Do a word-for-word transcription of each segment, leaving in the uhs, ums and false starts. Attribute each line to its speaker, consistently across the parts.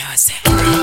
Speaker 1: Jose.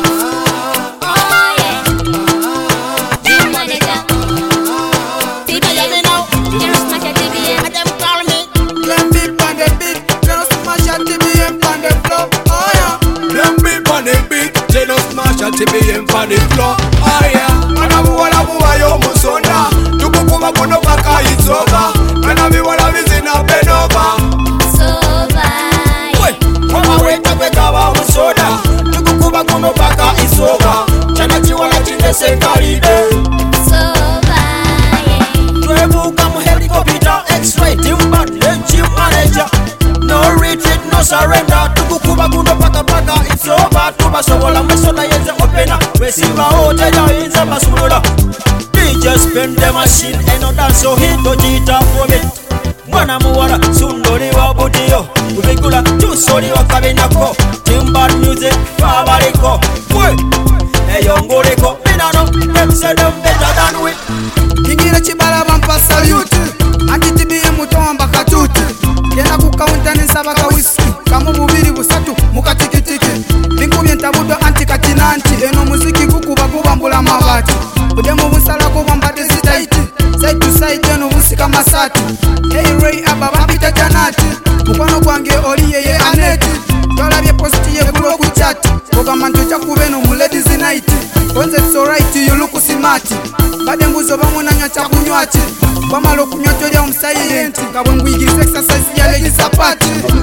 Speaker 2: T B M for the floor, oh yeah. Manabu wala buwa yo musonda, tukukuma kuno paka it's over. Manabi wala vizina benova,
Speaker 3: soba.
Speaker 2: Wait, mama weta kweka wa musoda, tukukuma kuno paka it's over. Chana chiwala chinde senkaride,
Speaker 3: soba.
Speaker 2: Twebu kamu helicopter, X-ray, team bad, team manager. No retreat, no surrender. Tukukuma kuno paka paka it's over. Tuba sobola mwesola yenze opena. Wesiva hote ya inza basumula. D J spin the machine and no dance so hit to jita for me. Mwana muwala sundoli wa budiyo. Ubikula chusoli wa kabinako. Timber music fabariko. Wwe, eyongoleko. Minano, them say them better than we.
Speaker 4: Kingira chibala bampa salute. Anti T B M mutomba katuti. Kena kukaunta nisaba ka whisky. Kamu bubiri busatu mukatikitiki. Binkubye ntabudo anti katinanti. Eno muziki gukuba kubambula mabati. Udemu busala kubambate zitaiti. Side to side eno busika masati. Hey Ray aba bapita janati. Mukwano kwange oli yeye aneti. Twalabye posti ye kulo kuchati. Koga manto chakubeno mu ladies night. Konze so right you look smart. Bade nguzo bamunanya chakunywachi. Bamalo kunyoto lya omsayenti. Kabwe ngwigiriza exercise ya ladies apart.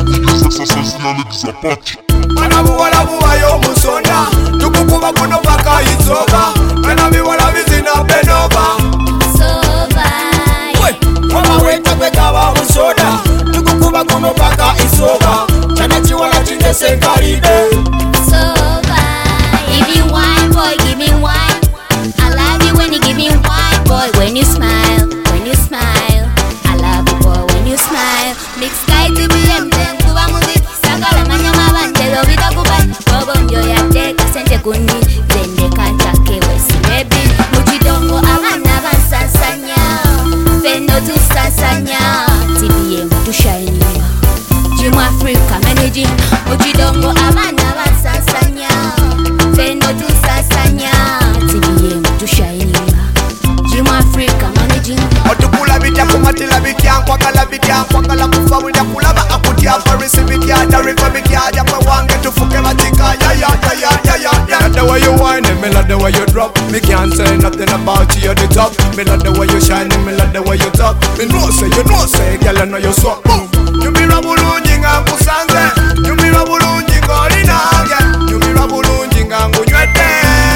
Speaker 2: Manabu wala buwa yo musonda, tukukuma kuno paka it's over. Manabi wala vizina benova,
Speaker 3: Soba.
Speaker 2: Wait, mama weta kweka wa musoda, tukukuma kuno paka it's over. Chana chiwala chinde senkaride,
Speaker 3: Soba. Give me wine, boy, give me wine. I love you when you give me wine, boy. When you smile, when you smile. I love you, boy, when you smile. Mix sky T B M, then kuba music. Sakala manyama bante lo vida kuba. Bobo njo ya teka sente kundi. Zende kanta kewe si baby. Mujidongo abana bansasanya. Fendo tu sasanya. T B M tu shine. Jim Africa managing. Mujidongo abana bansasanya. Fendo tu sasanya. T B M tu shine. Jim Africa managing.
Speaker 2: otukula bitya kumatila bitya nkwagala bitya nkwagala kufa bulya kulaba akutya farisi bitya darifa bitya jamwe wange tufuke batika ya ya ya ya ya ya ya. The way you whine and me love the way you drop. Me can't say nothing about you at the top. Me love the way you shine and me love the way you talk. Me know say you know say girl I know you swap. You be rabulunji nga kusanze. You be rabulunji nga olinange. You be rabulunji nga ngunywete.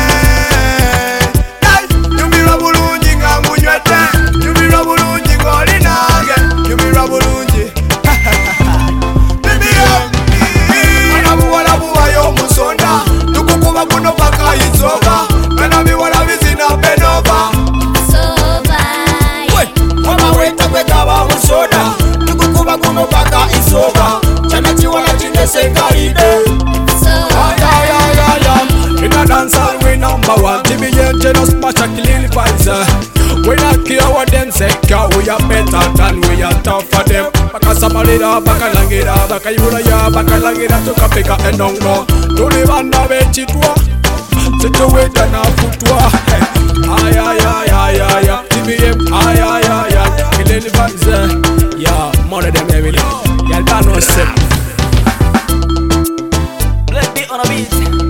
Speaker 2: You be rabulunji nga ngunywete. You be rabulunji nga olinange. You be rabulunji. Baby yo. Manabu wala buwa yo musonda. Tukukuma kuno paka it's over. Manabi wala vizina benova.
Speaker 3: Soba.
Speaker 2: Wait, mama weta kweka wa musoda. Tukukuma kuno paka it's over. Chana chiwala chinde senkaride.
Speaker 3: Soba.
Speaker 2: Yeah, yeah, yeah, yeah. In a dancehall we number one. T B M just smash a killing vibes. We not care what them say, cause we are better than we are tough for them. Baka samalira, baka langira, baka yura ya, baka langira tuka peka enongo. Tulibanda bechitwa, situweta na futwa. Ay ay ay ay ay ay, T B M ay ay ay ay, killing vibes. Yeah, more than them Emily. Yeah, that no set.
Speaker 1: Black beat on a beat.